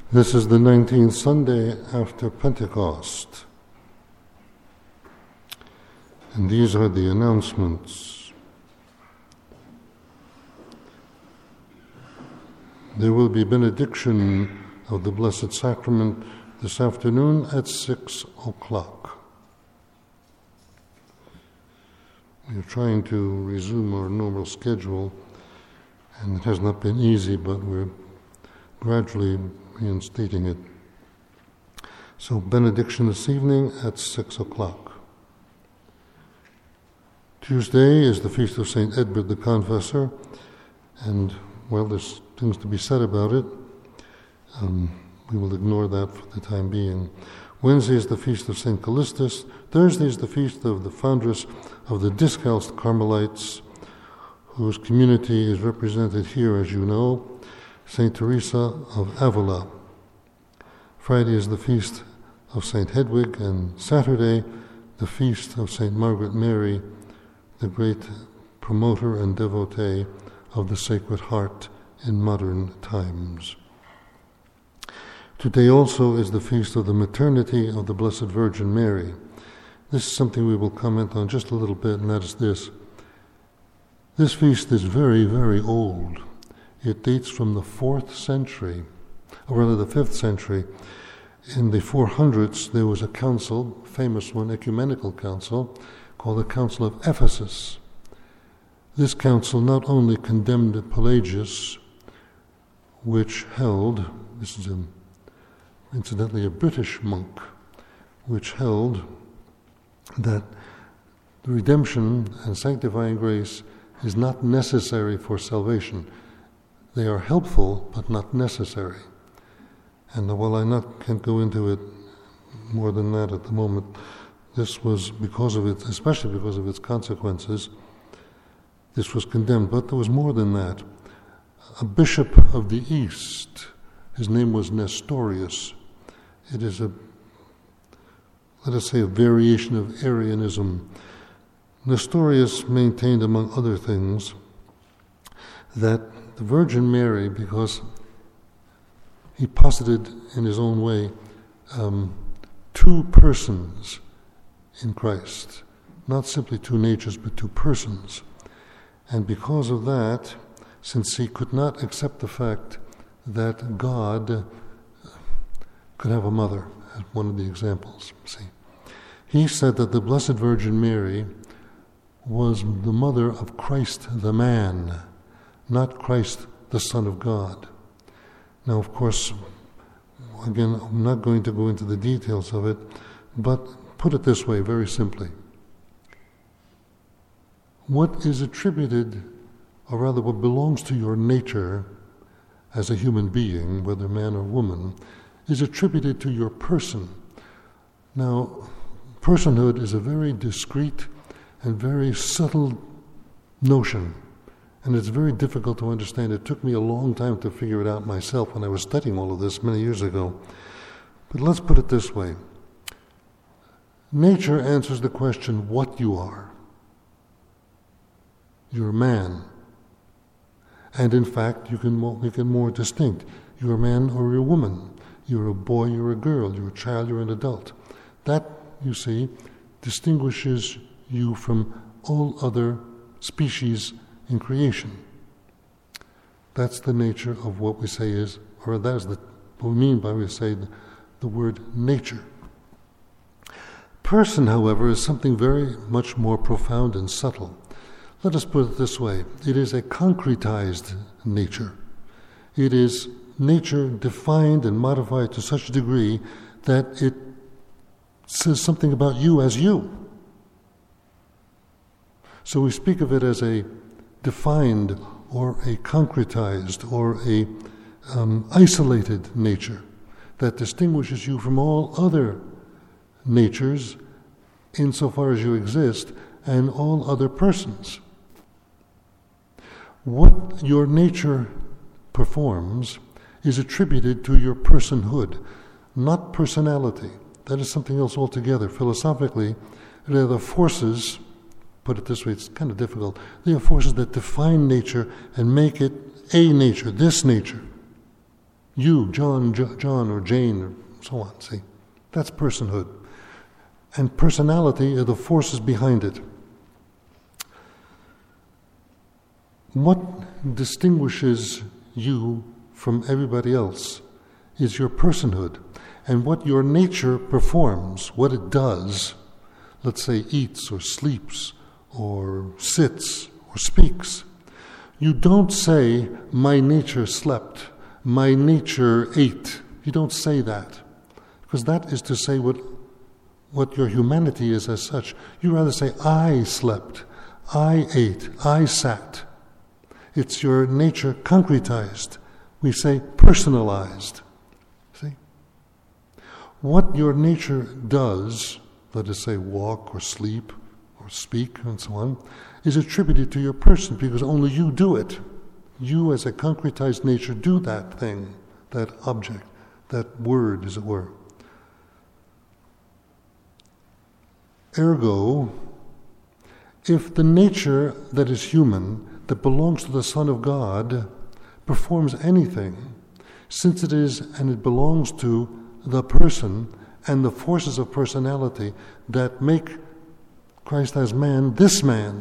This is the 19th Sunday after Pentecost. And these are the announcements. There will be benediction of the Blessed Sacrament this afternoon at 6 o'clock. We are trying to resume our normal schedule, and it has not been easy, but we're gradually reinstating it. So benediction this evening at 6 o'clock. Tuesday is the feast of St. Edward the Confessor, and well, there's things to be said about it. We will ignore that for the time being. Wednesday is the feast of St. Callistus. Thursday is the feast of the foundress of the Discalced Carmelites, whose community is represented here, as you know, St. Teresa of Avila. Friday is the feast of St. Hedwig, and Saturday, the feast of St. Margaret Mary, the great promoter and devotee of the Sacred Heart in modern times. Today also is the feast of the maternity of the Blessed Virgin Mary. This is something we will comment on just a little bit, and that is this. This feast is very, very old. It dates from the 4th century, or rather the 5th century. In the 400s, there was a council, famous one, ecumenical council, called the Council of Ephesus. This council not only condemned Pelagius, which held, this is incidentally a British monk, which held that the redemption and sanctifying grace is not necessary for salvation. They are helpful, but not necessary. And while I can't go into it more than that at the moment, this was because of it, especially because of its consequences, this was condemned. But there was more than that. A bishop of the East, his name was Nestorius. It is let us say, a variation of Arianism. Nestorius maintained, among other things, that the Virgin Mary, because he posited in his own way two persons in Christ, not simply two natures, but two persons. And because of that, since he could not accept the fact that God could have a mother, as one of the examples, he said that the Blessed Virgin Mary was the mother of Christ the man, not Christ the Son of God. Now, of course, again, I'm not going to go into the details of it, but put it this way, very simply. What is attributed, or rather what belongs to your nature as a human being, whether man or woman, is attributed to your person. Now, personhood is a very discreet and very subtle notion, and it's very difficult to understand. It took me a long time to figure it out myself when I was studying all of this many years ago. But let's put it this way. Nature answers the question what you are. You're a man. And in fact, you can make it more distinct. You're a man or you're a woman. You're a boy, you're a girl. You're a child, you're an adult. That, you see, distinguishes you from all other species in creation. That's the nature of what we say is, or that is what we mean by we say the word nature. Person, however, is something very much more profound and subtle. Let us put it this way. It is a concretized nature. It is nature defined and modified to such a degree that it says something about you as you. So we speak of it as a defined or a concretized or a isolated nature that distinguishes you from all other natures insofar as you exist and all other persons. What your nature performs is attributed to your personhood, not personality. That is something else altogether. Philosophically, they are the forces, put it this way, it's kind of difficult, they are forces that define nature and make it a nature, this nature. You, John or Jane, or so on, see? That's personhood. And personality are the forces behind it. What distinguishes you from everybody else is your personhood and what your nature performs, what it does. Let's say eats or sleeps or sits or speaks. You don't say, my nature slept, my nature ate. You don't say that, because that is to say what your humanity is as such. You rather say, I slept, I ate, I sat. It's your nature concretized. We say personalized. See? What your nature does, let us say walk or sleep or speak and so on, is attributed to your person because only you do it. You as a concretized nature do that thing, that object, that word, as it were. Ergo, if the nature that is human, that belongs to the Son of God, performs anything, since it is and it belongs to the person and the forces of personality that make Christ as man, this man.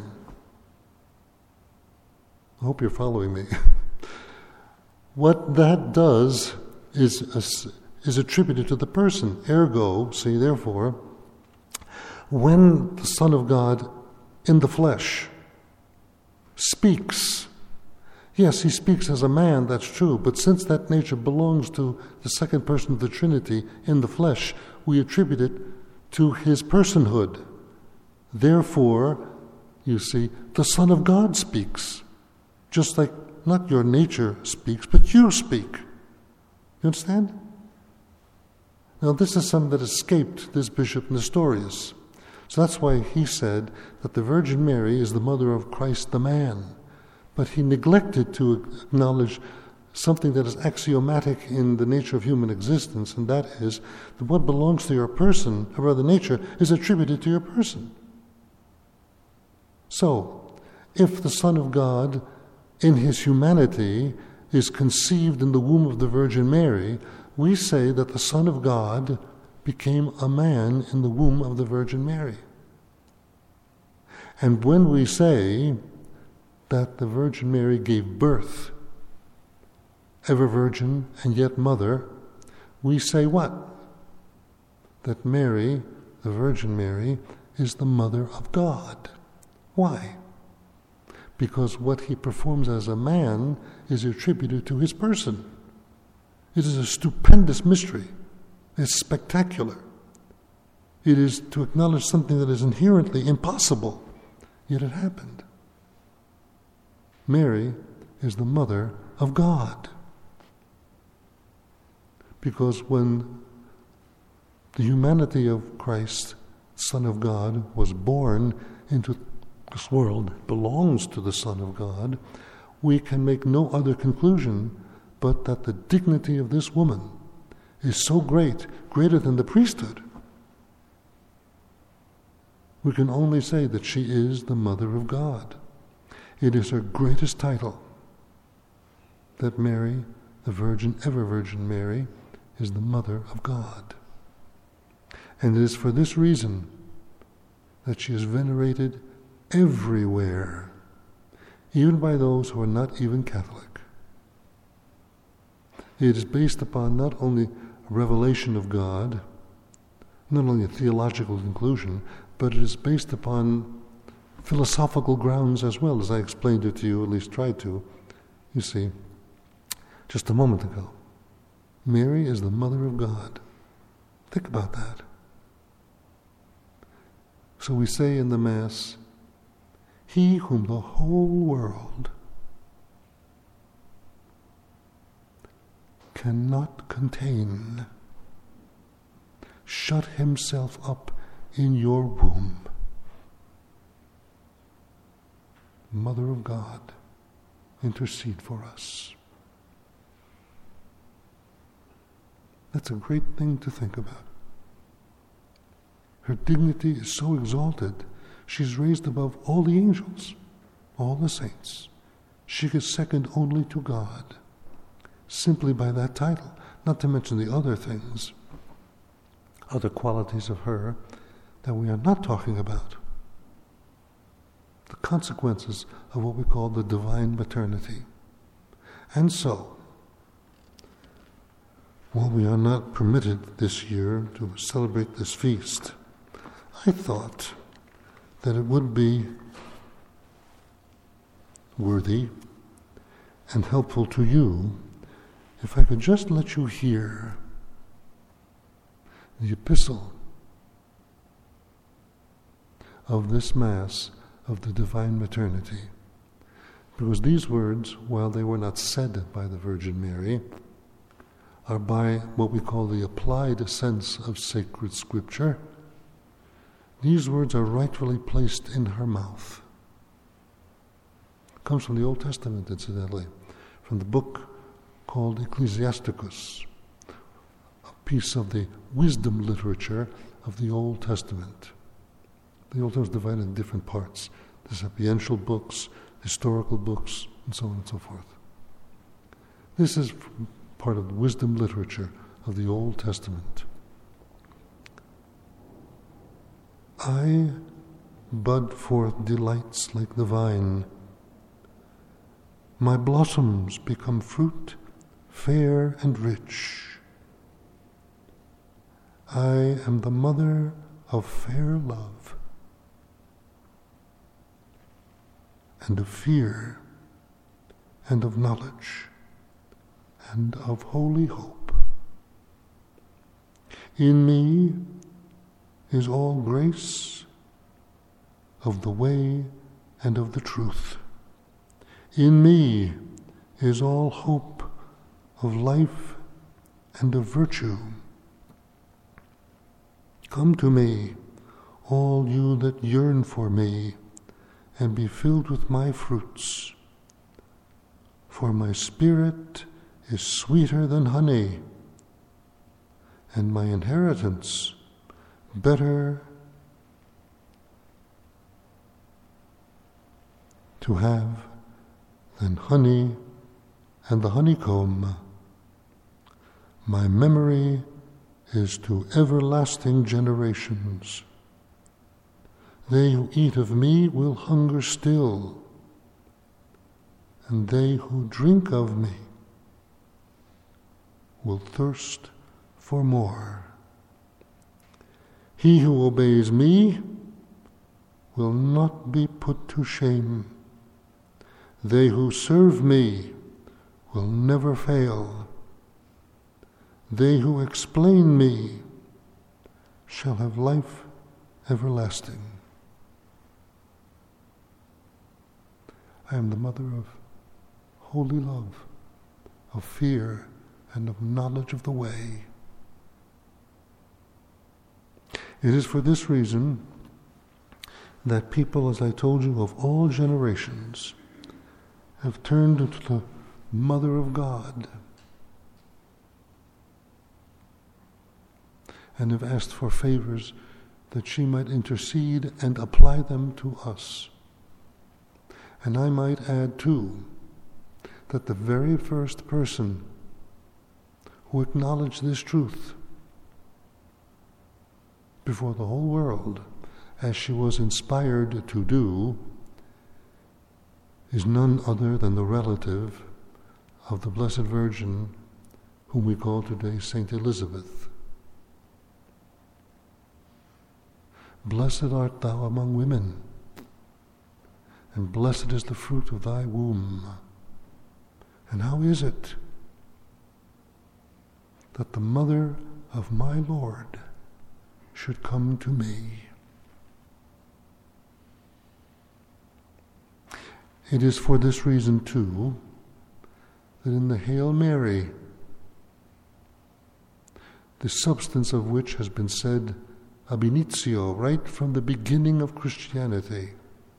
I hope you're following me. What that does is attributed to the person. Ergo, see, therefore, when the Son of God in the flesh speaks, yes, he speaks as a man, that's true, but since that nature belongs to the second person of the Trinity in the flesh, we attribute it to his personhood. Therefore, you see, the Son of God speaks, just like not your nature speaks, but you speak. You understand? Now, this is something that escaped this Bishop Nestorius. So that's why he said that the Virgin Mary is the mother of Christ the man. But he neglected to acknowledge something that is axiomatic in the nature of human existence, and that is that what belongs to your person, or rather nature, is attributed to your person. So, if the Son of God in his humanity is conceived in the womb of the Virgin Mary, we say that the Son of God became a man in the womb of the Virgin Mary. And when we say that the Virgin Mary gave birth, ever virgin and yet mother, we say what? That Mary, the Virgin Mary, is the mother of God. Why? Because what he performs as a man is attributed to his person. It is a stupendous mystery. It's spectacular. It is to acknowledge something that is inherently impossible, yet it happened. Mary is the mother of God. Because when the humanity of Christ, Son of God, was born into this world, belongs to the Son of God, we can make no other conclusion but that the dignity of this woman is so great, greater than the priesthood. We can only say that she is the Mother of God. It is her greatest title, that Mary, the Virgin, ever Virgin Mary, is the Mother of God. And it is for this reason that she is venerated everywhere, even by those who are not even Catholic. It is based upon not only a revelation of God, not only a theological conclusion, but it is based upon philosophical grounds as well, as I explained it to you, at least tried to, you see, just a moment ago. Mary is the Mother of God. Think about that. So we say in the Mass, He whom the whole world cannot contain, shut himself up in your womb. Mother of God, intercede for us. That's a great thing to think about. Her dignity is so exalted, she's raised above all the angels, all the saints. She is second only to God. simply by that title, not to mention the other things, other qualities of her that we are not talking about. The consequences of what we call the divine maternity. And so, while we are not permitted this year to celebrate this feast, I thought that it would be worthy and helpful to you if I could just let you hear the epistle of this Mass of the Divine Maternity. Because these words, while they were not said by the Virgin Mary, are by what we call the applied sense of sacred Scripture. These words are rightfully placed in her mouth. It comes from the Old Testament, incidentally, from the book called Ecclesiasticus, a piece of the wisdom literature of the Old Testament. The Old Testament is divided in different parts. The sapiential books, historical books, and so on and so forth. This is part of the wisdom literature of the Old Testament. I bud forth delights like the vine. My blossoms become fruit, fair and rich. I am the mother of fair love, and of fear, and of knowledge, and of holy hope. In me is all grace of the way and of the truth. In me is all hope of life and of virtue. Come to me, all you that yearn for me, and be filled with my fruits. For my spirit is sweeter than honey, and my inheritance better to have than honey and the honeycomb. My memory is to everlasting generations. They who eat of me will hunger still, and they who drink of me will thirst for more. He who obeys me will not be put to shame. They who serve me will never fail. They who explain me shall have life everlasting. I am the mother of holy love, of fear, and of knowledge of the way. It is for this reason that people, as I told you, of all generations have turned to the Mother of God and have asked for favors that she might intercede and apply them to us. And I might add, too, that the very first person who acknowledged this truth before the whole world, as she was inspired to do, is none other than the relative of the Blessed Virgin, whom we call today Saint Elizabeth. Blessed art thou among women, and blessed is the fruit of thy womb. And how is it that the mother of my Lord should come to me? It is for this reason, too, that in the Hail Mary, the substance of which has been said ab initio, right from the beginning of Christianity,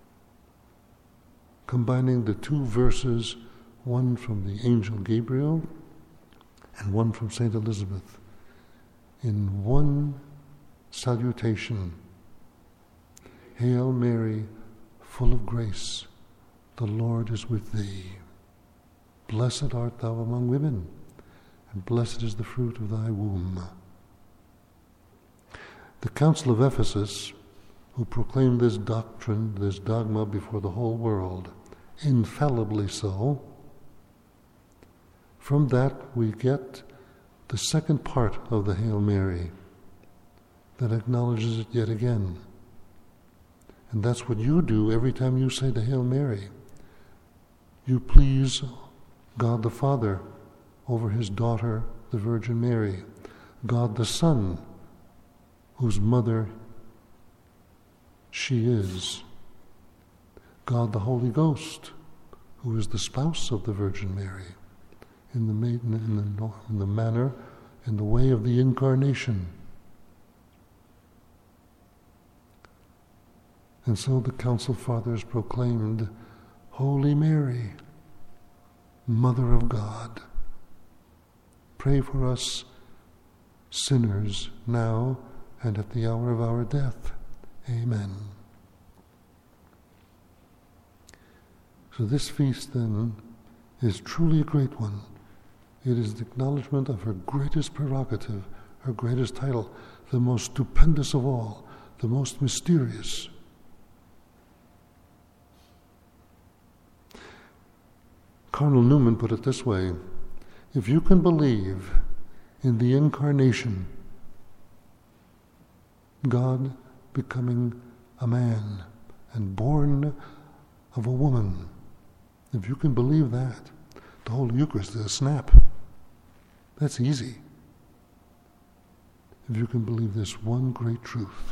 combining the two verses, one from the angel Gabriel and one from Saint Elizabeth, in one salutation. Hail Mary, full of grace, the Lord is with thee. Blessed art thou among women, and blessed is the fruit of thy womb. The Council of Ephesus, who proclaimed this doctrine, this dogma before the whole world, infallibly so, from that we get the second part of the Hail Mary that acknowledges it yet again. And that's what you do every time you say the Hail Mary. You please God the Father over his daughter, the Virgin Mary, God the Son, whose mother she is, God the Holy Ghost, who is the spouse of the Virgin Mary, in the manner, in the way of the Incarnation. And so the Council Fathers proclaimed, Holy Mary, Mother of God, pray for us sinners now and at the hour of our death. Amen. So this feast then is truly a great one. It is the acknowledgement of her greatest prerogative, her greatest title, the most stupendous of all, the most mysterious. Cardinal Newman put it this way: if you can believe in the Incarnation, God becoming a man and born of a woman, if you can believe that, the whole Eucharist is a snap. That's easy. If you can believe this one great truth,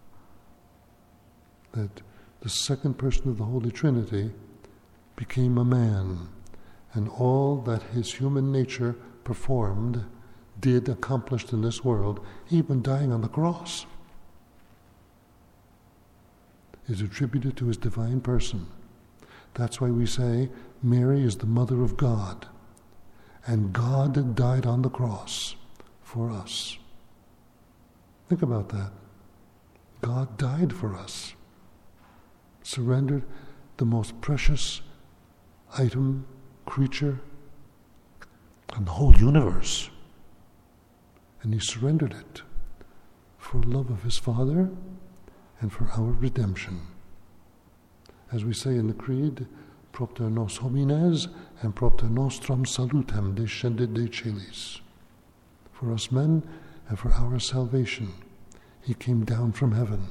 that the second person of the Holy Trinity became a man, and all that his human nature performed, accomplished in this world, even dying on the cross, is attributed to his divine person. That's why we say Mary is the Mother of God, and God died on the cross for us. Think about that. God died for us, surrendered the most precious item, creature, and the whole universe, and he surrendered it for love of his Father and for our redemption. As we say in the Creed, propter nos homines and propter nostrum salutem descendit de celis. For us men and for our salvation, he came down from heaven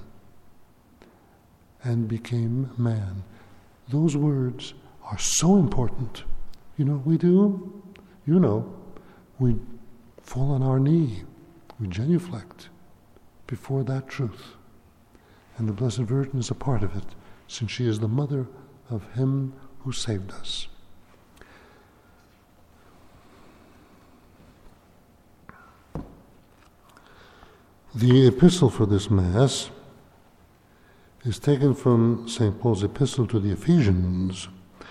and became man. Those words are so important. You know what we do? You know, we fall on our knee, we genuflect before that truth. And the Blessed Virgin is a part of it, since she is the mother of him who saved us. The epistle for this Mass is taken from St. Paul's epistle to the Ephesians.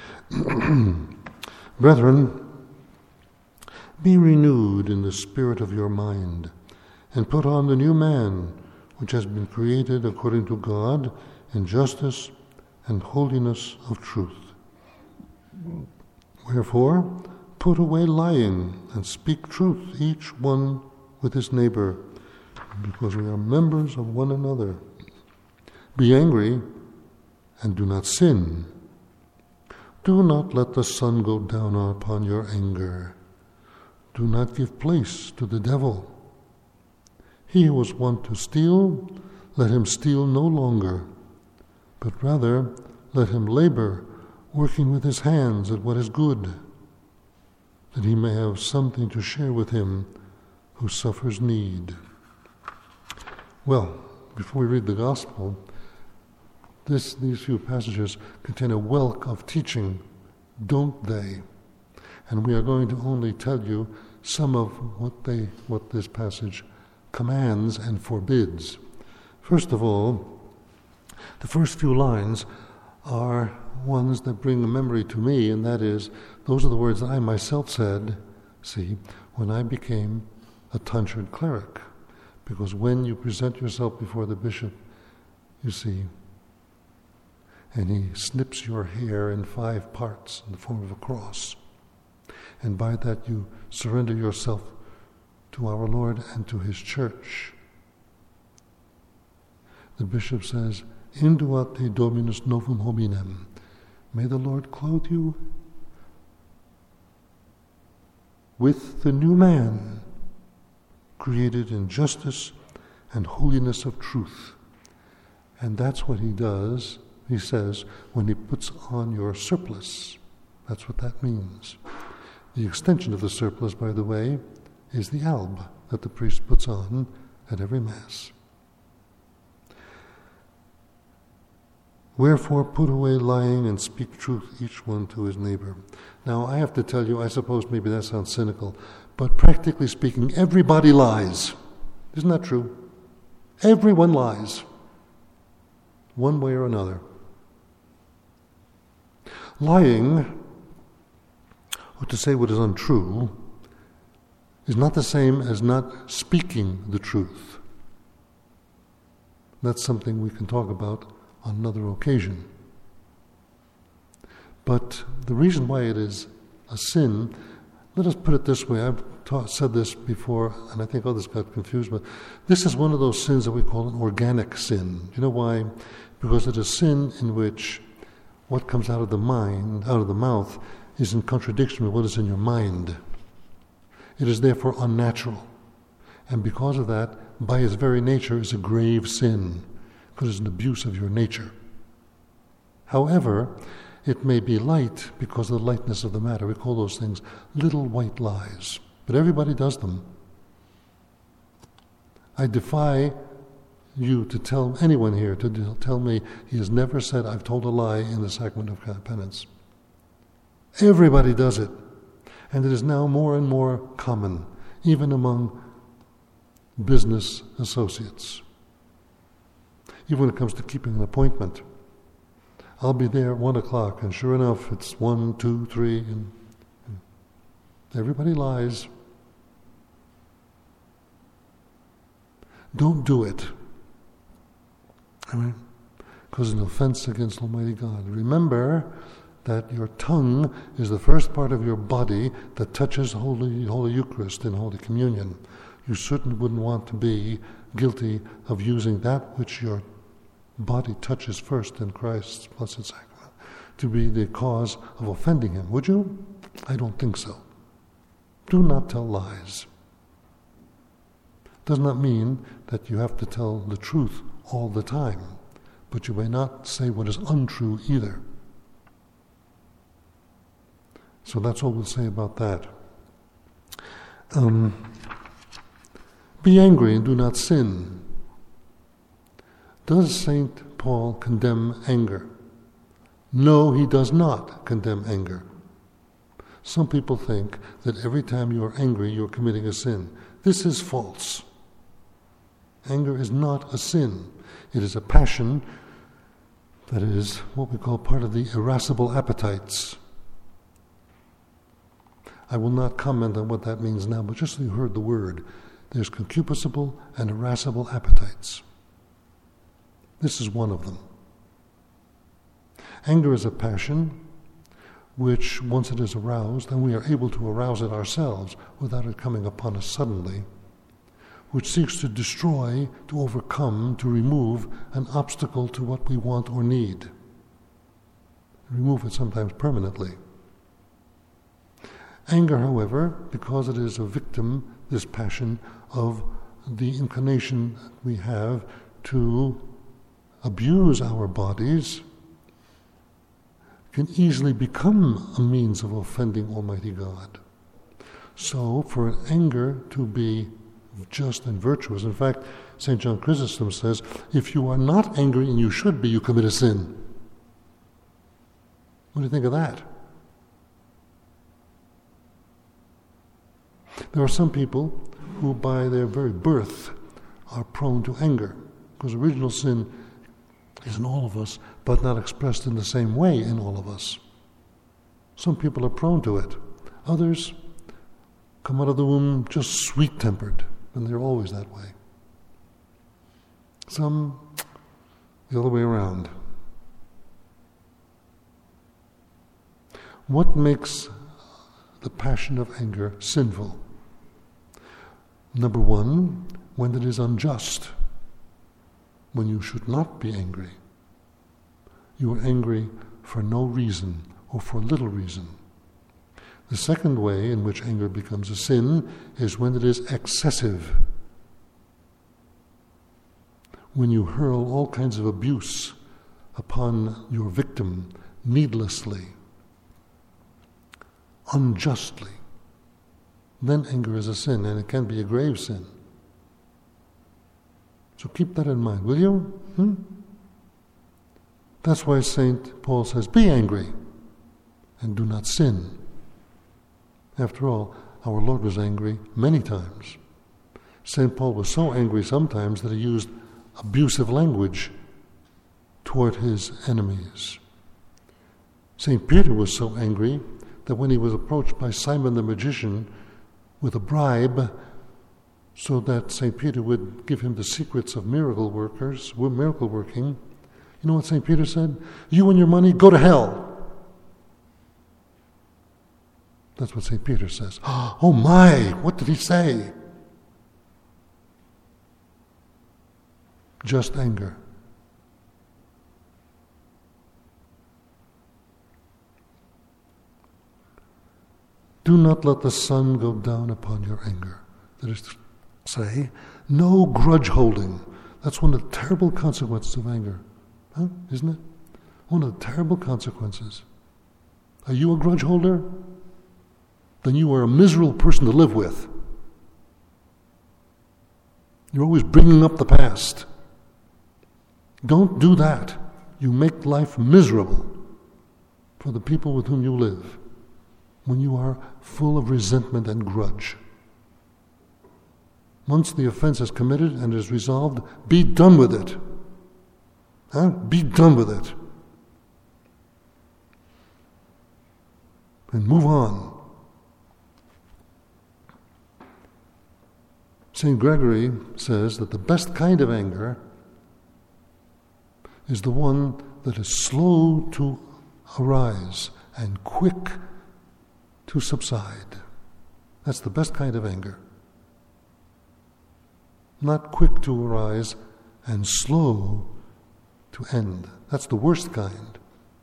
Brethren, be renewed in the spirit of your mind, and put on the new man, which has been created according to God in justice and holiness of truth. Wherefore, put away lying and speak truth, each one with his neighbor, because we are members of one another. Be angry and do not sin. Do not let the sun go down upon your anger. Do not give place to the devil. He who was wont to steal, let him steal no longer, but rather let him labor, working with his hands at what is good, that he may have something to share with him who suffers need. Well, before we read the Gospel, these few passages contain a wealth of teaching, don't they? And we are going to only tell you some of what this passage commands and forbids. First of all, the first few lines are ones that bring a memory to me, and that is, those are the words that I myself said, when I became a tonsured cleric. Because when you present yourself before the bishop, you see, and he snips your hair in 5 parts in the form of a cross, And by that you surrender yourself to our Lord and to His church. The bishop says, Induate Dominus novum hominem. May the Lord clothe you with the new man, created in justice and holiness of truth. And that's what He does, He says, when He puts on your surplice. That's what that means. The extension of the surplice, by the way, is the alb that the priest puts on at every Mass. Wherefore put away lying and speak truth, each one to his neighbor. Now, I have to tell you, I suppose maybe that sounds cynical, but practically speaking, everybody lies. Isn't that true? Everyone lies, one way or another. Lying, or to say what is untrue, is not the same as not speaking the truth. That's something we can talk about on another occasion. But the reason why it is a sin, let us put it this way. I've said this before, and I think others got confused, but this is one of those sins that we call an organic sin. Do you know why? Because it is a sin in which what comes out of the mind, out of the mouth, is in contradiction with what is in your mind. It is therefore unnatural. And because of that, by its very nature, is a grave sin, because it's an abuse of your nature. However, it may be light because of the lightness of the matter. We call those things little white lies. But everybody does them. I defy you to tell anyone here to tell me he has never said, I've told a lie in the sacrament of penance. Everybody does it. And it is now more and more common, even among business associates. Even when it comes to keeping an appointment. I'll be there at 1 o'clock, and sure enough, it's 1, 2, 3, and everybody lies. Don't do it. I mean, because it's an offense against Almighty God. Remember that your tongue is the first part of your body that touches Holy Eucharist in Holy Communion. You certainly wouldn't want to be guilty of using that which your body touches first in Christ's Blessed Sacrament to be the cause of offending Him, would you? I don't think so. Do not tell lies. Does not mean that you have to tell the truth all the time, but you may not say what is untrue either. So that's all we'll say about that. Be angry and do not sin. Does St. Paul condemn anger? No, he does not condemn anger. Some people think that every time you are angry, you are committing a sin. This is false. Anger is not a sin. It is a passion that is what we call part of the irascible appetites. I will not comment on what that means now, but just so you heard the word, there's concupiscible and irascible appetites. This is one of them. Anger is a passion which, once it is aroused, and we are able to arouse it ourselves without it coming upon us suddenly, which seeks to destroy, to overcome, to remove an obstacle to what we want or need. Remove it sometimes permanently. Anger, however, because it is a victim, this passion, of the inclination we have to abuse our bodies, can easily become a means of offending Almighty God. So, for an anger to be just and virtuous, in fact, St. John Chrysostom says, if you are not angry and you should be, you commit a sin. What do you think of that? There are some people who by their very birth are prone to anger, because original sin is in all of us, but not expressed in the same way in all of us. Some people are prone to it. Others come out of the womb just sweet-tempered, and they're always that way. Some the other way around. What makes the passion of anger sinful? Number one, when it is unjust, when you should not be angry. You are angry for no reason or for little reason. The second way in which anger becomes a sin is when it is excessive. When you hurl all kinds of abuse upon your victim needlessly, unjustly, then anger is a sin, and it can be a grave sin. So keep that in mind, will you? That's why St. Paul says, be angry and do not sin. After all, our Lord was angry many times. St. Paul was so angry sometimes that he used abusive language toward his enemies. St. Peter was so angry that when he was approached by Simon the magician with a bribe so that St. Peter would give him the secrets of miracle working, you know what St. Peter said? You and your money, go to hell. That's what St. Peter says. Oh my, what did he say? Just anger. Do not let the sun go down upon your anger. That is to say, no grudge holding. That's one of the terrible consequences of anger. Isn't it? One of the terrible consequences. Are you a grudge holder? Then you are a miserable person to live with. You're always bringing up the past. Don't do that. You make life miserable for the people with whom you live when you are full of resentment and grudge. Once the offense is committed and is resolved, be done with it. Be done with it. And move on. St. Gregory says that the best kind of anger is the one that is slow to arise and quick to subside. That's the best kind of anger. Not quick to arise and slow to end. That's the worst kind.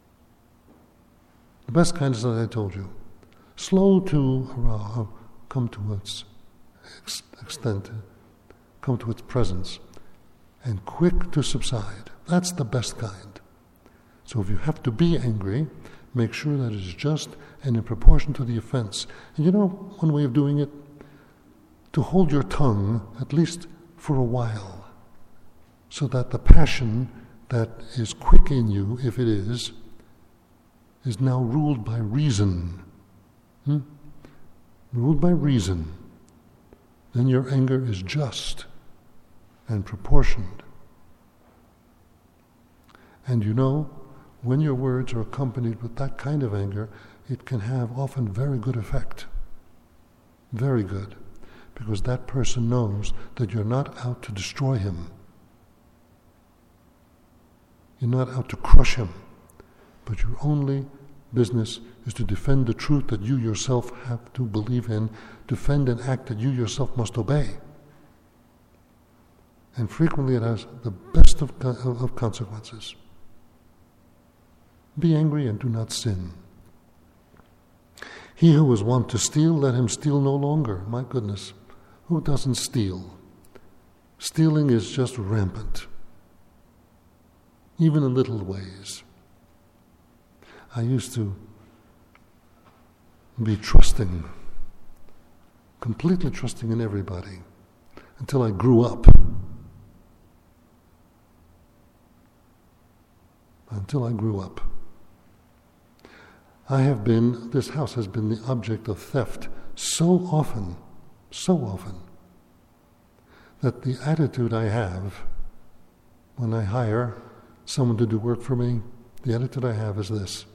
The best kind is, as I told you, slow to come to its extent, come to its presence, and quick to subside. That's the best kind. So if you have to be angry, make sure that it is just and in proportion to the offense. And you know, one way of doing it, to hold your tongue, at least for a while, so that the passion that is quick in you, if it is now ruled by reason. Ruled by reason. Then your anger is just and proportioned. And you know, when your words are accompanied with that kind of anger, it can have often very good effect. Very good. Because that person knows that you're not out to destroy him. You're not out to crush him. But your only business is to defend the truth that you yourself have to believe in, defend an act that you yourself must obey. And frequently it has the best of consequences. Be angry and do not sin. He who was wont to steal, let him steal no longer. My goodness, who doesn't steal? Stealing is just rampant, even in little ways. I used to be trusting, completely trusting in everybody, until I grew up. This house has been the object of theft so often, that the attitude I have when I hire someone to do work for me, the attitude I have is this: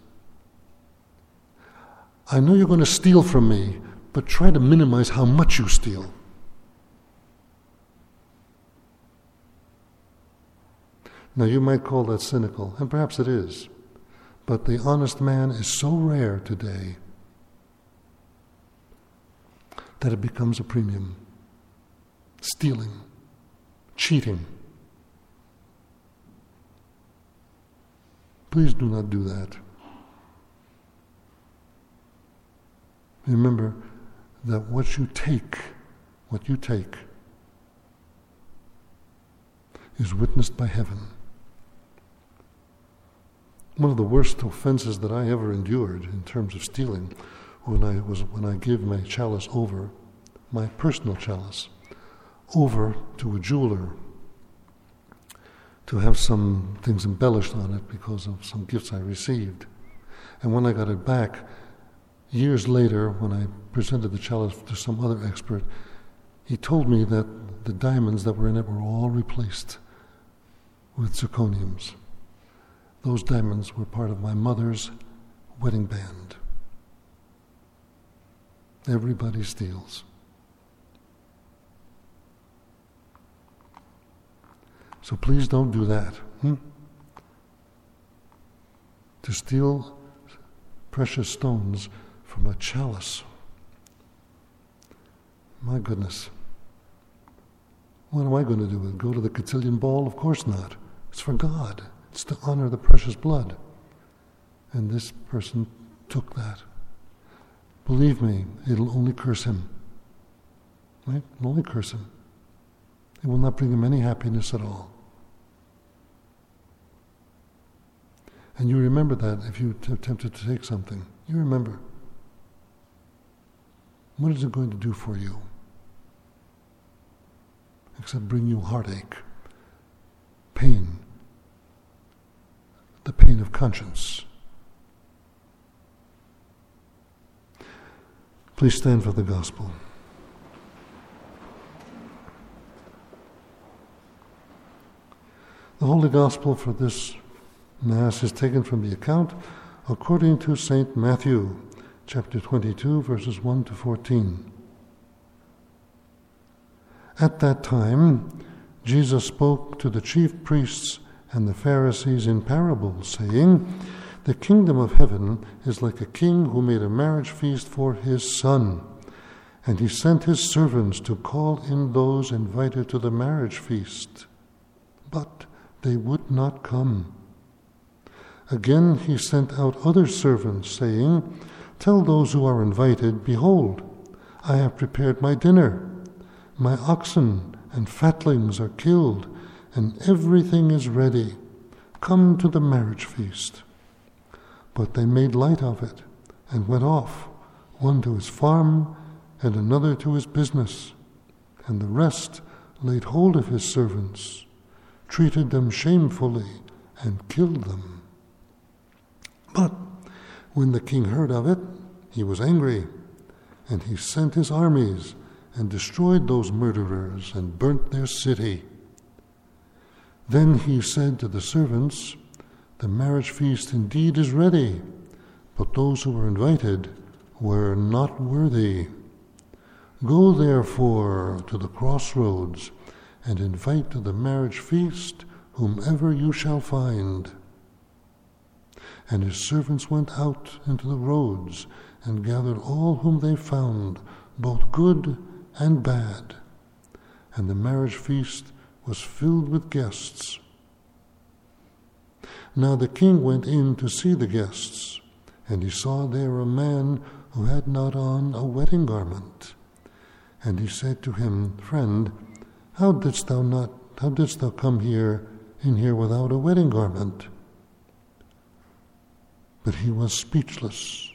I know you're going to steal from me, but try to minimize how much you steal. Now you might call that cynical, and perhaps it is, but the honest man is so rare today. that it becomes a premium. Stealing, cheating. Please do not do that. Remember that what you take is witnessed by heaven. One of the worst offenses that I ever endured in terms of stealing when I gave my chalice over, my personal chalice, over to a jeweler to have some things embellished on it because of some gifts I received. And when I got it back, years later, when I presented the chalice to some other expert, he told me that the diamonds that were in it were all replaced with zirconiums. Those diamonds were part of my mother's wedding band. Everybody steals. So please don't do that. To steal precious stones from a chalice. My goodness. What am I going to do with it? Go to the cotillion ball? Of course not. It's for God. It's to honor the precious blood. And this person took that. Believe me, it'll only curse him. Right? It'll only curse him. It will not bring him any happiness at all. And you remember that if you attempted to take something. You remember. What is it going to do for you? Except bring you heartache, pain, the pain of conscience. Please stand for the gospel. The Holy Gospel for this Mass is taken from the account according to St. Matthew, chapter 22, verses 1 to 14. At that time, Jesus spoke to the chief priests and the Pharisees in parables, saying, "The kingdom of heaven is like a king who made a marriage feast for his son, and he sent his servants to call in those invited to the marriage feast. But they would not come. Again he sent out other servants, saying, 'Tell those who are invited, behold, I have prepared my dinner. My oxen and fatlings are killed, and everything is ready. Come to the marriage feast.' But they made light of it, and went off, one to his farm, and another to his business. And the rest laid hold of his servants, treated them shamefully, and killed them. But when the king heard of it, he was angry, and he sent his armies and destroyed those murderers and burnt their city. Then he said to the servants, 'The marriage feast indeed is ready, but those who were invited were not worthy. Go therefore to the crossroads and invite to the marriage feast whomever you shall find.' And his servants went out into the roads and gathered all whom they found, both good and bad. And the marriage feast was filled with guests. Now the king went in to see the guests, and he saw there a man who had not on a wedding garment. And he said to him, 'Friend, how didst thou come in here without a wedding garment?' But he was speechless.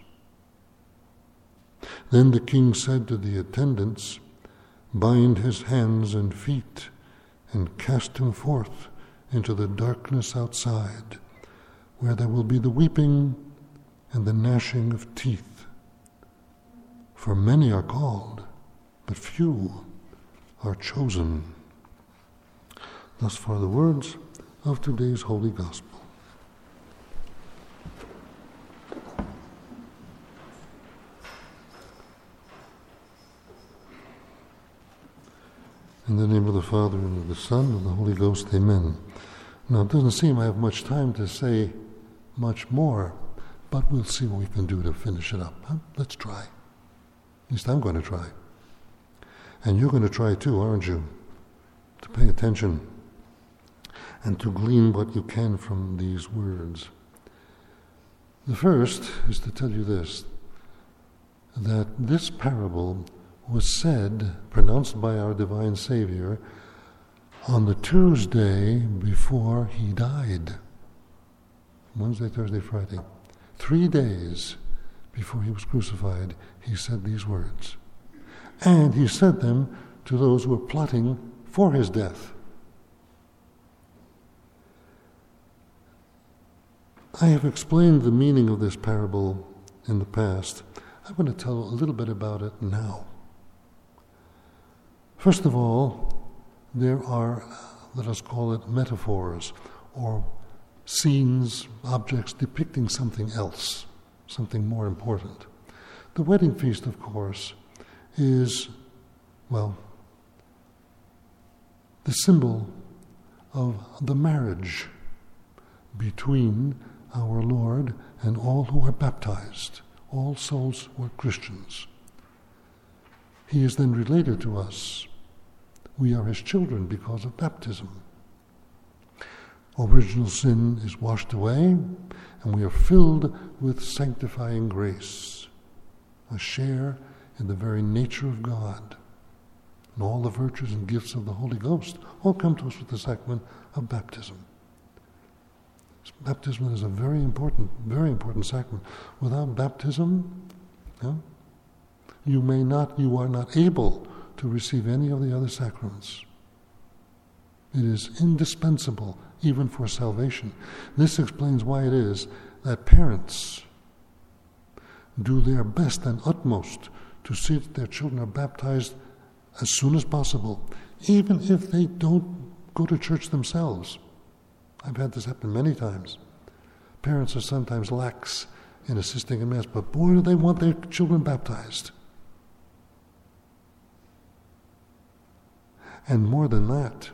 Then the king said to the attendants, 'Bind his hands and feet, and cast him forth into the darkness outside, where there will be the weeping and the gnashing of teeth. For many are called, but few are chosen.'" Thus far the words of today's Holy Gospel. In the name of the Father, and of the Son, and of the Holy Ghost, amen. Now, it doesn't seem I have much time to say much more, but we'll see what we can do to finish it up. Huh? Let's try. At least I'm going to try. And you're going to try too, aren't you? To pay attention and to glean what you can from these words. The first is to tell you this, that this parable was said, pronounced by our divine Savior, on the Tuesday before he died. Wednesday, Thursday, Friday. 3 days before he was crucified, he said these words. And he said them to those who were plotting for his death. I have explained the meaning of this parable in the past. I'm going to tell a little bit about it now. First of all, there are, let us call it metaphors, or scenes, objects depicting something else, something more important. The wedding feast, of course, is, well, the symbol of the marriage between our Lord and all who are baptized, all souls who are Christians. He is then related to us. We are his children because of baptism. Original sin is washed away, and we are filled with sanctifying grace, a share in the very nature of God. And all the virtues and gifts of the Holy Ghost all come to us with the sacrament of baptism. Baptism is a very important sacrament. Without baptism, you are not able to receive any of the other sacraments. It is indispensable even for salvation. This explains why it is that parents do their best and utmost to see that their children are baptized as soon as possible, even if they don't go to church themselves. I've had this happen many times. Parents are sometimes lax in assisting in Mass, but boy, do they want their children baptized. And more than that,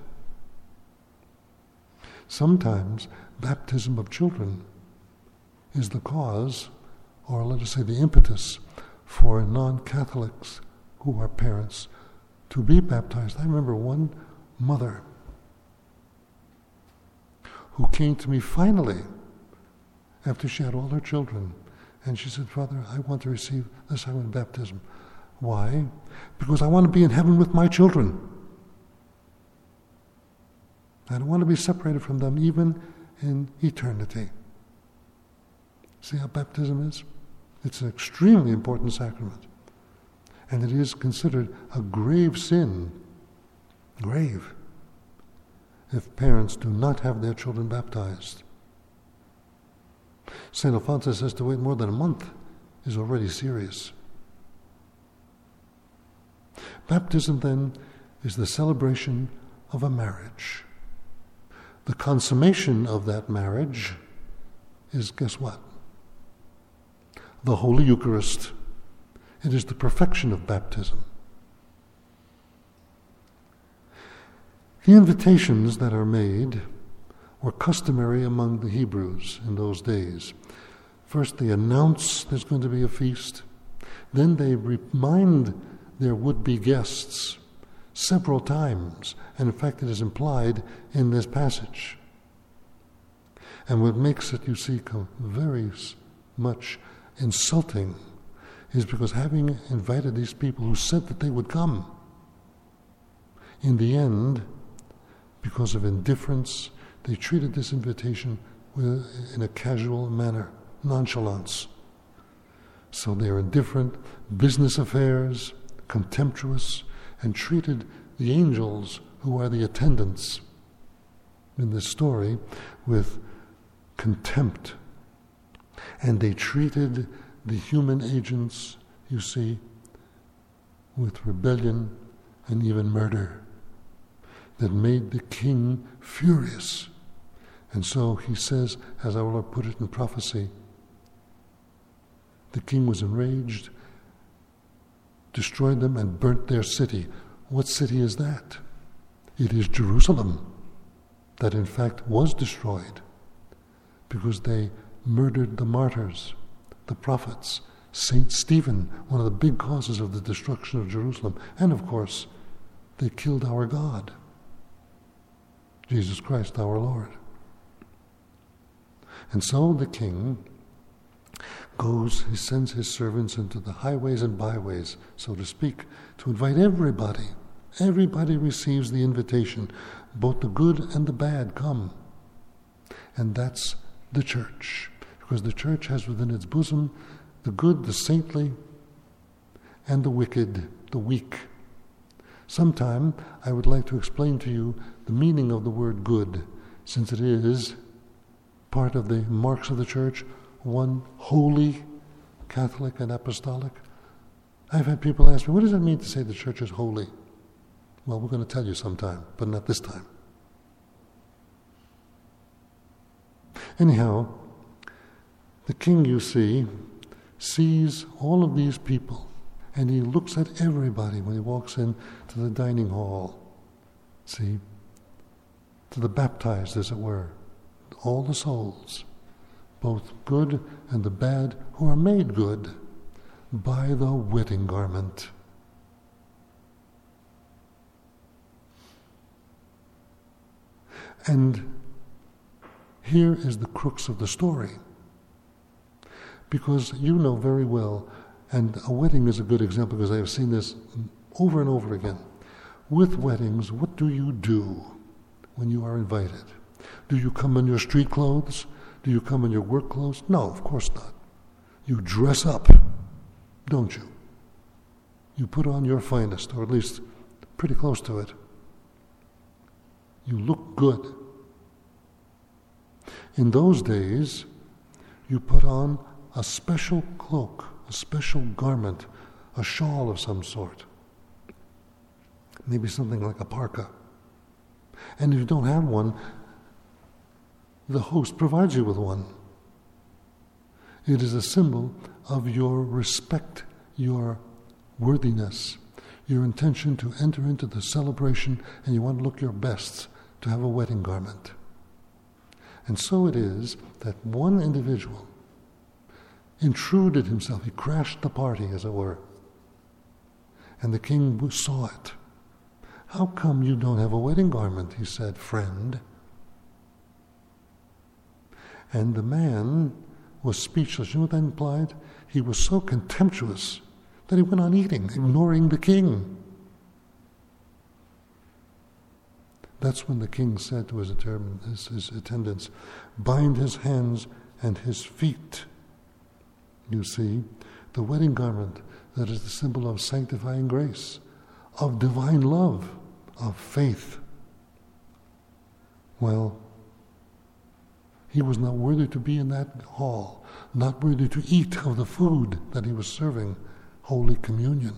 sometimes baptism of children is the cause, or let us say the impetus, for non-Catholics who are parents to be baptized. I remember one mother who came to me finally after she had all her children, and she said, "Father, I want to receive the sacrament of baptism." Why? Because I want to be in heaven with my children. I don't want to be separated from them even in eternity. See how baptism is? It's an extremely important sacrament. And it is considered a grave sin, grave, if parents do not have their children baptized. St. Alphonsus says to wait more than a month is already serious. Baptism, then, is the celebration of a marriage. The consummation of that marriage is, guess what? The Holy Eucharist. It is the perfection of baptism. The invitations that are made were customary among the Hebrews in those days. First, they announce there's going to be a feast. Then they remind their would-be guests several times, and in fact it is implied in this passage. And what makes it, you see, very much insulting is because having invited these people who said that they would come, in the end, because of indifference, they treated this invitation in a casual manner, nonchalance. So they are indifferent, business affairs, contemptuous, and treated the angels, who are the attendants in this story, with contempt. And they treated the human agents, you see, with rebellion and even murder that made the king furious. And so he says, as our Lord put it in prophecy, the king was enraged, destroyed them, and burnt their city. What city is that? It is Jerusalem, that in fact was destroyed because they murdered the martyrs, the prophets, Saint Stephen, one of the big causes of the destruction of Jerusalem, and of course They killed our God, Jesus Christ our Lord. And so the king goes, he sends his servants into the highways and byways, so to speak, to invite everybody. Everybody receives the invitation. Both the good and the bad come. And that's the church. Because the church has within its bosom the good, the saintly, and the wicked, the weak. Sometime I would like to explain to you the meaning of the word good, since it is part of the marks of the church, one holy, Catholic and apostolic. I've had people ask me, what does it mean to say the church is holy? Well, we're going to tell you sometime, but not this time. Anyhow, the king, you see, sees all of these people, and he looks at everybody when he walks in to the dining hall. See? To the baptized, as it were. All the souls, both good and the bad, who are made good by the wedding garment. And here is the crux of the story. Because you know very well, and a wedding is a good example because I have seen this over and over again. With weddings, what do you do when you are invited? Do you come in your street clothes? Do you come in your work clothes? No, of course not. You dress up, don't you? You put on your finest, or at least pretty close to it. You look good. In those days, you put on a special cloak, a special garment, a shawl of some sort. Maybe something like a parka. And if you don't have one, the host provides you with one. It is a symbol of your respect, your worthiness, your intention to enter into the celebration, and you want to look your best to have a wedding garment. And so it is that one individual intruded himself. He crashed the party, as it were. And the king saw it. How come you don't have a wedding garment? He said, friend. And the man was speechless. You know what that implied? He was so contemptuous that he went on eating, ignoring the king. That's when the king said to his attendants, bind his hands and his feet. You see, the wedding garment that is the symbol of sanctifying grace, of divine love, of faith. Well, he was not worthy to be in that hall, not worthy to eat of the food that he was serving, Holy Communion.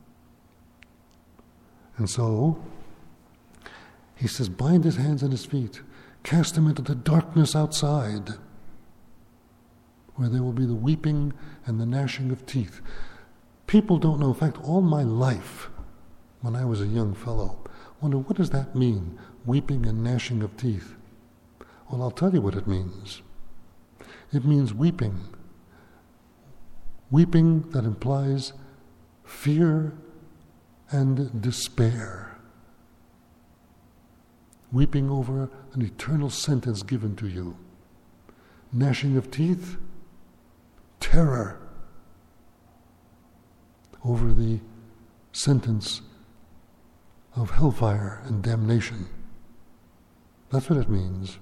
And so, he says, bind his hands and his feet, cast him into the darkness outside, where there will be the weeping and the gnashing of teeth. People don't know. In fact, all my life, when I was a young fellow, wonder, what does that mean, weeping and gnashing of teeth? Well, I'll tell you what it means. It means weeping. Weeping that implies fear and despair. Weeping over an eternal sentence given to you. Gnashing of teeth, terror over the sentence of hellfire and damnation. That's what it means.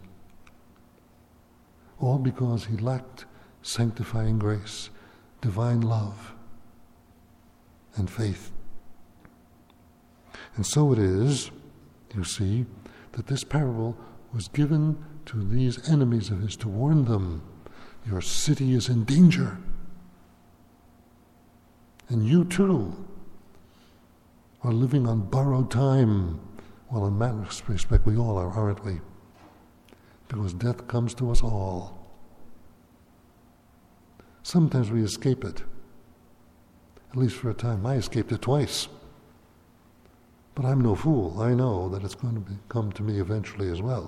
All because he lacked sanctifying grace, divine love, and faith. And so it is, you see, that this parable was given to these enemies of his to warn them, your city is in danger. And you too are living on borrowed time. Well, in that respect, we all are, aren't we? Because death comes to us all. Sometimes we escape it. At least for a time. I escaped it twice. But I'm no fool. I know that it's going to come to me eventually as well.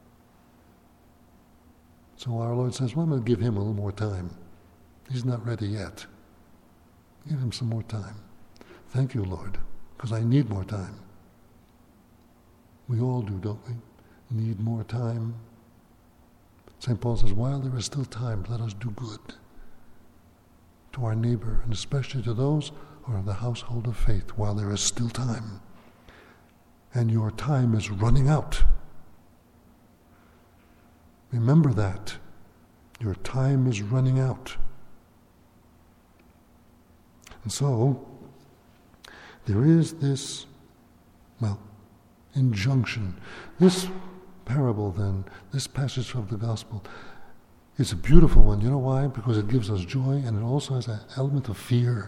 So our Lord says, well, I'm going to give him a little more time. He's not ready yet. Give him some more time. Thank you, Lord, because I need more time. We all do, don't we? Need more time. St. Paul says, while there is still time, let us do good to our neighbor, and especially to those who are of the household of faith, while there is still time. And your time is running out. Remember that. Your time is running out. And so, there is this, injunction. This parable then, this passage of the gospel, is a beautiful one. You know why? Because it gives us joy, and it also has an element of fear.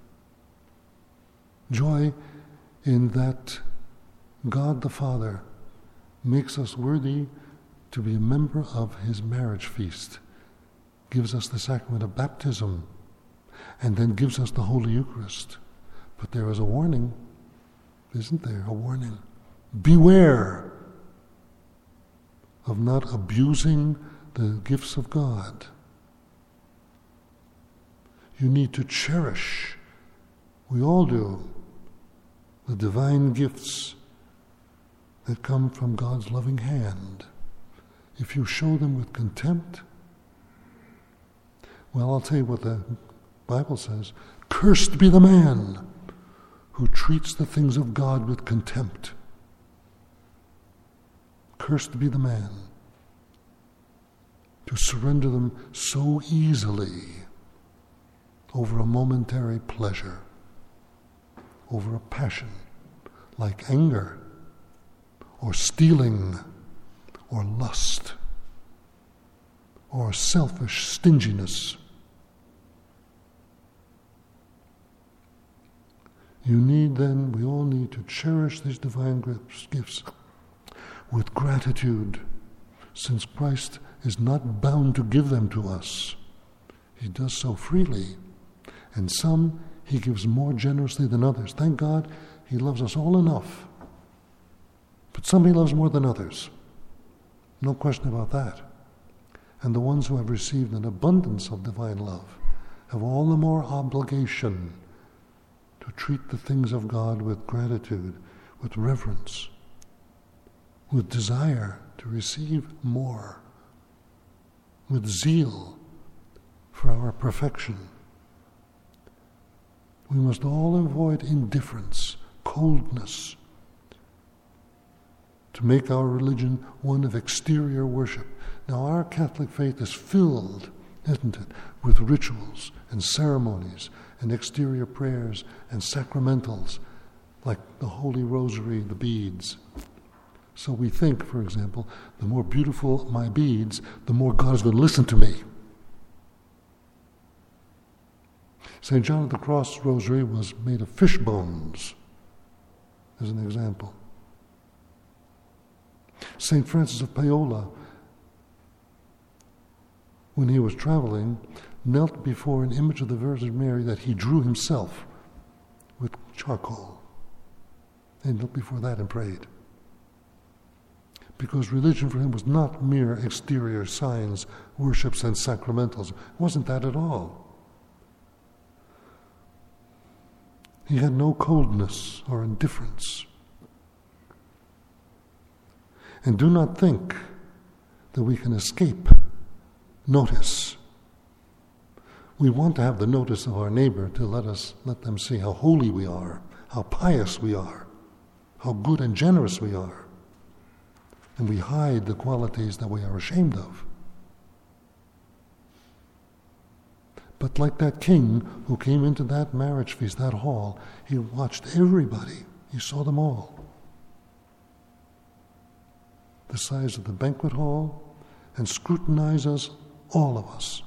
Joy in that God the Father makes us worthy to be a member of his marriage feast, gives us the sacrament of baptism, and then gives us the Holy Eucharist. But there is a warning, isn't there? A warning. Beware of not abusing the gifts of God. You need to cherish, we all do, the divine gifts that come from God's loving hand. If you show them with contempt, well, I'll tell you what the Bible says. Cursed be the man who treats the things of God with contempt. Cursed be the man to surrender them so easily over a momentary pleasure, over a passion like anger or stealing or lust or selfish stinginess. You need then, we all need to cherish these divine gifts with gratitude, since Christ is not bound to give them to us. He does so freely, and some he gives more generously than others. Thank God he loves us all enough, but some he loves more than others. No question about that. And the ones who have received an abundance of divine love have all the more obligation to treat the things of God with gratitude, with reverence, with desire to receive more, with zeal for our perfection. We must all avoid indifference, coldness, to make our religion one of exterior worship. Now, our Catholic faith is filled, isn't it, with rituals and ceremonies and exterior prayers and sacramentals, like the Holy Rosary, the beads. So we think, for example, the more beautiful my beads, the more God is going to listen to me. St. John of the Cross Rosary was made of fish bones, as an example. St. Francis of Paola, when he was traveling, knelt before an image of the Virgin Mary that he drew himself with charcoal. And knelt before that and prayed. Because religion for him was not mere exterior signs, worships, and sacramentals. It wasn't that at all. He had no coldness or indifference. And do not think that we can escape notice. We want to have the notice of our neighbor to let them see how holy we are, how pious we are, how good and generous we are. And we hide the qualities that we are ashamed of. But like that king who came into that marriage feast, that hall, he watched everybody. He saw them all. The size of the banquet hall, and scrutinizes all of us.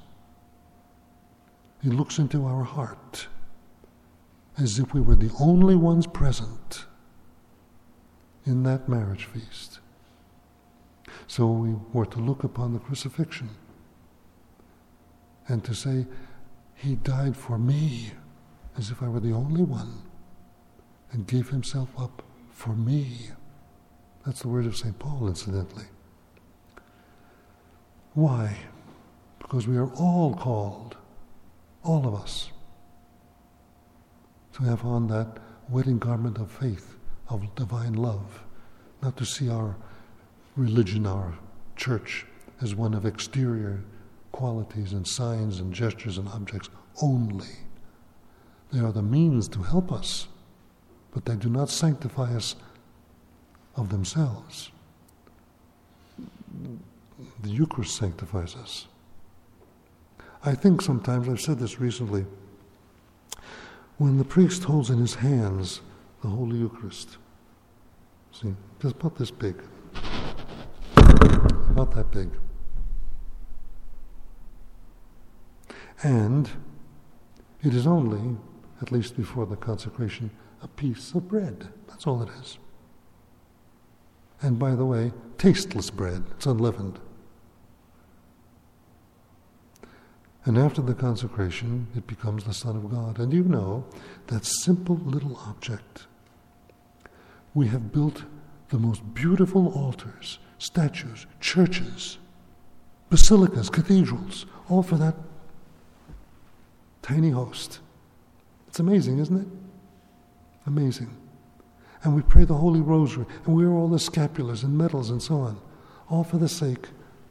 He looks into our heart as if we were the only ones present in that marriage feast. So we were to look upon the crucifixion and to say, he died for me, as if I were the only one, and gave himself up for me. That's the word of St. Paul, incidentally. Why? Because we are all called, all of us, to have on that wedding garment of faith, of divine love, not to see our religion, our church, as one of exterior qualities and signs and gestures and objects only. They are the means to help us, but they do not sanctify us of themselves. The Eucharist sanctifies us. I think sometimes, I've said this recently, when the priest holds in his hands the Holy Eucharist, see, just about this big, about that big, and it is only, at least before the consecration, a piece of bread. That's all it is. And by the way, tasteless bread. It's unleavened. And after the consecration, it becomes the Son of God. And you know, that simple little object, we have built the most beautiful altars, statues, churches, basilicas, cathedrals, all for that tiny host. It's amazing, isn't it? Amazing. And we pray the Holy Rosary, and we wear all the scapulars and medals and so on, all for the sake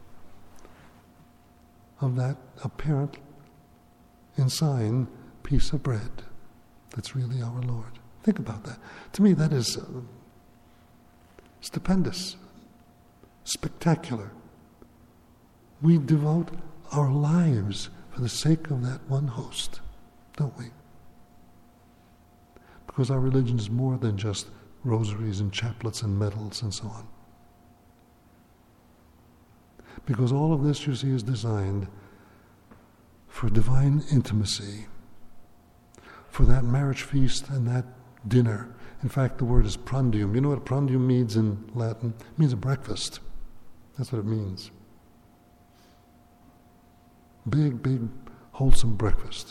of that apparent, in sign, piece of bread that's really our Lord. Think about that. To me, that is stupendous, spectacular. We devote our lives for the sake of that one host, don't we? Because our religion is more than just rosaries and chaplets and medals and so on. Because all of this, you see, is designed for divine intimacy, for that marriage feast and that dinner. In fact, the word is prandium. You know what prandium means in Latin? It means a breakfast. That's what it means. Big, big, wholesome breakfast.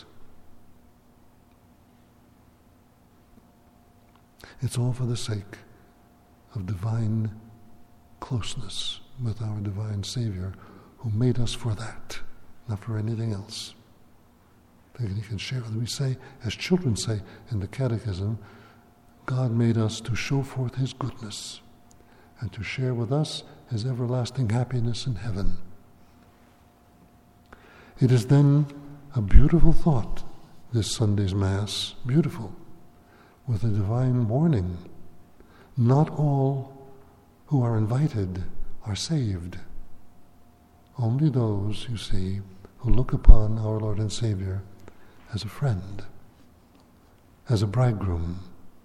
It's all for the sake of divine closeness with our divine Savior, who made us for that, not for anything else. He can share with us. We say, as children say in the Catechism, God made us to show forth His goodness and to share with us His everlasting happiness in heaven. It is then a beautiful thought, this Sunday's Mass, beautiful, with a divine warning. Not all who are invited are saved. Only those, you see, who look upon our Lord and Savior as a friend, as a bridegroom,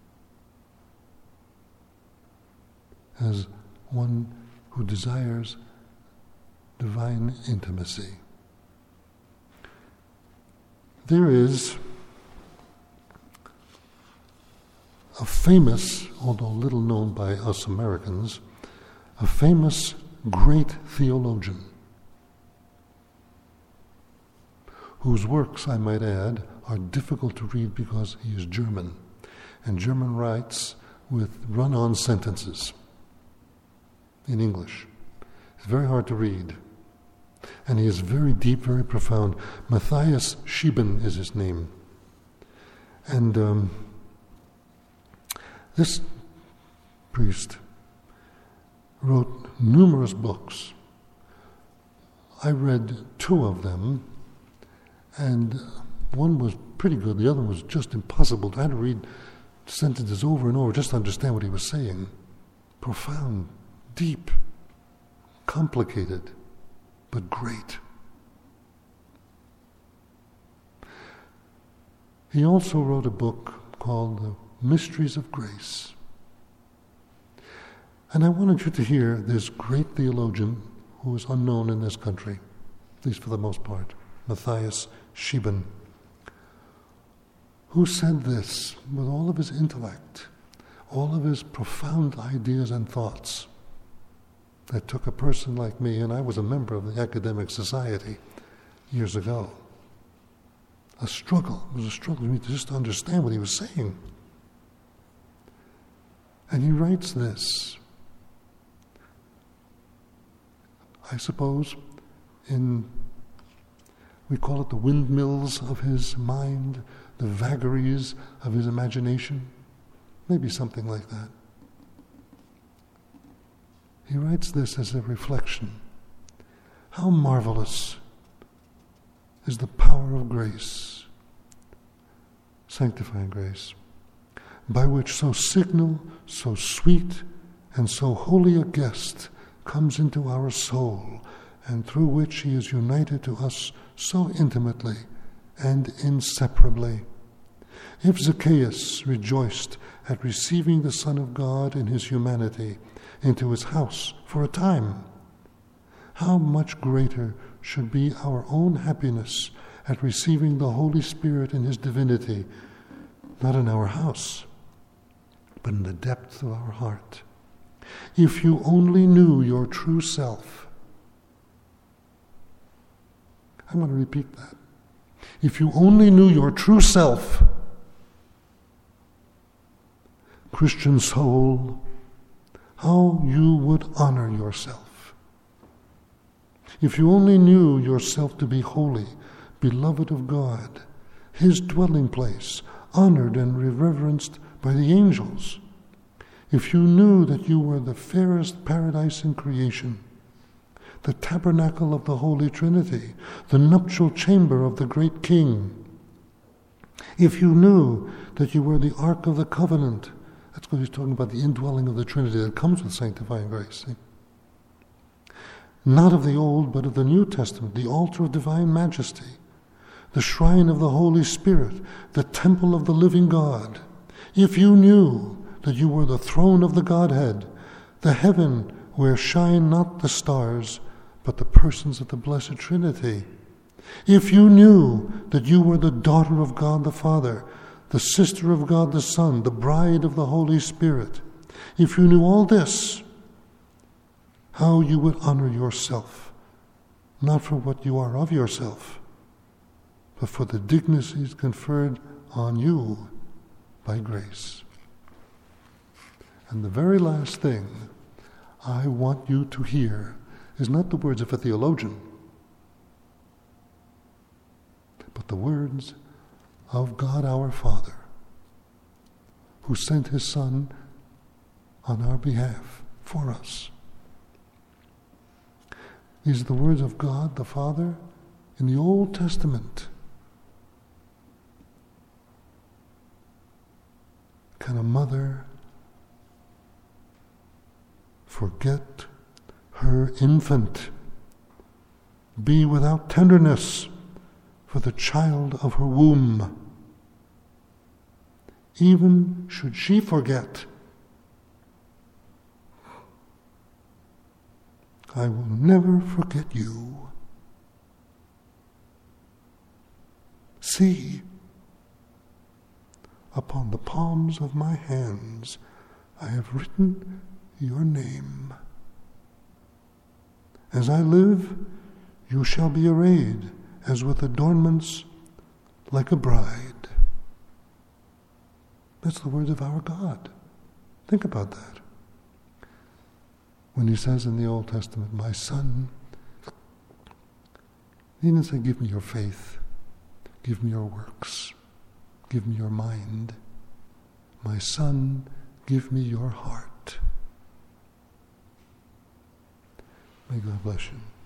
as one who desires divine intimacy. There is a famous, although little known by us Americans, a famous great theologian, whose works, I might add, are difficult to read because he is German, and German writes with run-on sentences in English. It's very hard to read. And he is very deep, very profound. Matthias Schieben is his name. And this priest wrote numerous books. I read 2 of them, and one was pretty good. The other was just impossible. I had to read sentences over and over just to understand what he was saying. Profound, deep, complicated, but great. He also wrote a book called The Mysteries of Grace. And I wanted you to hear this great theologian who is unknown in this country, at least for the most part, Matthias Schieben, who said this with all of his intellect, all of his profound ideas and thoughts. That took a person like me, and I was a member of the Academic Society years ago. A struggle. It was a struggle for me to just understand what he was saying. And he writes this, I suppose, we call it the windmills of his mind, the vagaries of his imagination, maybe something like that. he writes this as a reflection. How marvelous is the power of grace, sanctifying grace, by which so signal, so sweet, and so holy a guest comes into our soul, and through which he is united to us so intimately and inseparably. If Zacchaeus rejoiced at receiving the Son of God in his humanity into his house for a time, how much greater should be our own happiness at receiving the Holy Spirit in his divinity, not in our house, but in the depth of our heart. If you only knew your true self. I'm going to repeat that. If you only knew your true self, Christian soul, how you would honor yourself. If you only knew yourself to be holy, beloved of God, his dwelling place, honored and reverenced by the angels. If you knew that you were the fairest paradise in creation, the tabernacle of the Holy Trinity, the nuptial chamber of the great King. If you knew that you were the Ark of the Covenant, that's what he's talking about, the indwelling of the Trinity that comes with sanctifying grace. See? Not of the Old, but of the New Testament, the altar of divine majesty, the shrine of the Holy Spirit, the temple of the living God. If you knew that you were the throne of the Godhead, the heaven where shine not the stars, but the persons of the Blessed Trinity. If you knew that you were the daughter of God the Father, the sister of God the Son, the bride of the Holy Spirit, if you knew all this, how you would honor yourself, not for what you are of yourself, but for the dignities conferred on you by grace. And the very last thing I want you to hear is not the words of a theologian, but the words of God our Father, who sent his Son on our behalf for us. These are the words of God the Father in the Old Testament. Can a mother forget her infant, be without tenderness for the child of her womb? Even should she forget, I will never forget you. See, upon the palms of my hands I have written your name. As I live, you shall be arrayed as with adornments like a bride. That's the words of our God. Think about that. When he says in the Old Testament, my son, he didn't say, give me your faith, give me your works, give me your mind. My son, give me your heart. May God bless you.